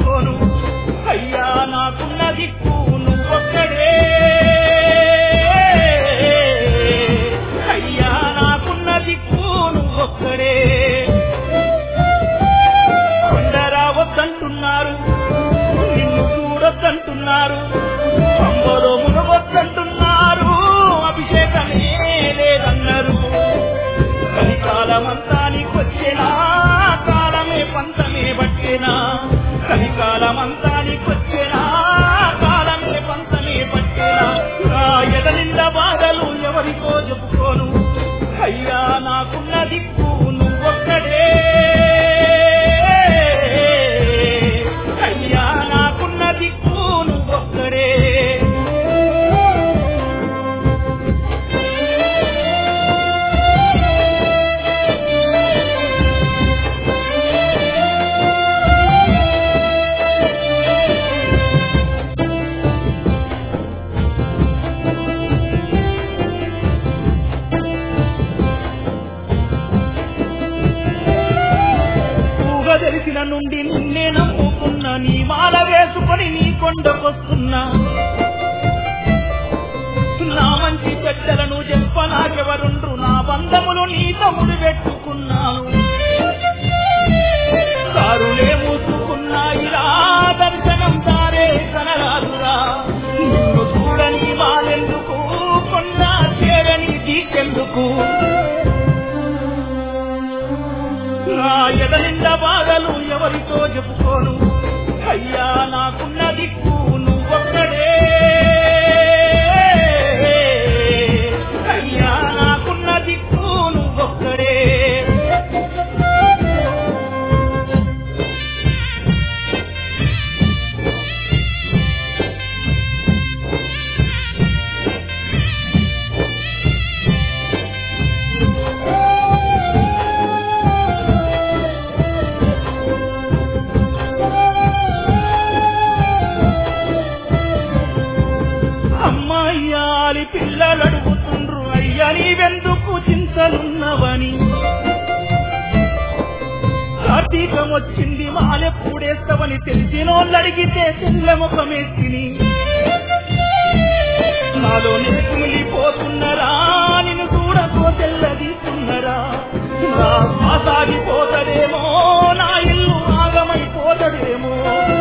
చెప్పుకోను అయ్యా నాకున్న దిక్కు నువ్వొక్కడే అయ్యా నాకున్న దిక్కు నువ్వొక్కడే కొండరావద్దంటున్నారు నిన్ను చూడొద్దంటున్నారు పంబలో మునగొద్దంటున్నారు అభిషేకమే లేదన్నారు కలికాలమంతా నీకొచ్చేనా కాలమే పంతమే పట్టేనా కలికాలమంతా నీకొచ్చేనా కాలమే పంతమే పట్టేనా నా ఎద నిండా బాధలు ఎవరికో చెప్పుకోను అయ్యా నాకున్న దిక్కు నువ్వొక్కడే అయ్యా నాకున్న దిక్కు నువ్వొక్కడే తెలిసిన నుండి నిన్నే నమ్ముకున్నా నీ మాల వేసుకొని నీ కొండకొస్తున్నా నా మంచి చెడ్డలను చెప్ప నాకెవరుండ్రు నా బంధములు నీ తమ్ముడు పెట్టుకున్నాను దారులే మూసుకున్నాయిరా దర్శనం దారే కనరాదురా నిన్ను చూడని మాలెందుకు కొండ చేరని తీకెందుకు నా ఎద నిండా బాధలు ఎవరితో చెప్పుకోను అయ్యా నాకున్న దిక్కు నువ్వొక్కడే అయ్యా నాకున్న దిక్కు నువ్వొక్కడే అమ్మాయి పిల్లలు అడుగుతుండ్రు అయ్యా నీవెందుకు చింతలున్నవని కార్తీకం వచ్చింది మాలెప్పుడేస్తావని తెలిసినోళ్ళు అడిగితే తెల్లముఖమేసిని నాలోనే కుమిలిపోతున్నరా నిన్ను చూడకో తెల్లదీస్తున్నరా నా సాగిపోతడేమో నా ఇల్లు ఆగమైపోతడేమో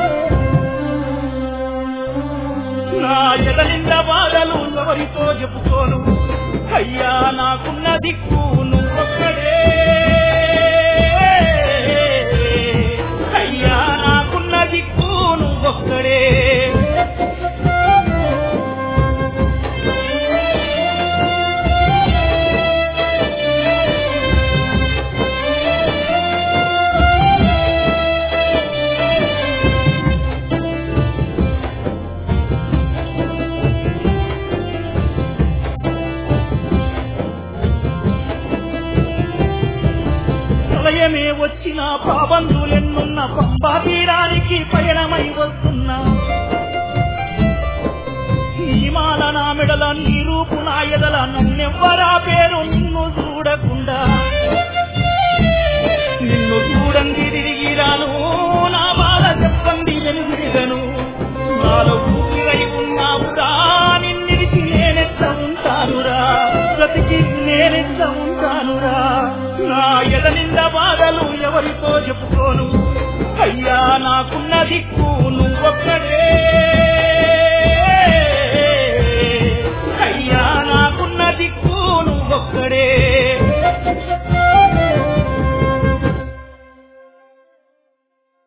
నా ఎద నిండా బాధలు ఎవరితో చెప్పుకోను అయ్యా నాకున్న దిక్కు నువ్వొక్కడే అయ్యా నాకున్న దిక్కు నువ్వొక్కడే ప్రళయమే వచ్చిన పాబంధులెన్నున్న పంబా తీరానికి పయనమై వస్తున్నా నీ మాల నా మెడల నీ రూపు నా ఎదల నన్నెవ్వరా పేరు నిన్ను చూడకుండా నిన్ను చూడండి తిరిగిరాను నా బాధ చెప్పండి వెనుదిరిగను నాలో ఊపిరై ఉన్నావురా నిన్నిడిచి నేనెట్ట ఉంటానురా బ్రతికి నేనెట్ట ఉంటానురా నా ఎద నిండా బాధలు ఎవరితో చెప్పుకోను అయ్యా నాకున్న దిక్కు నువ్వొక్కడే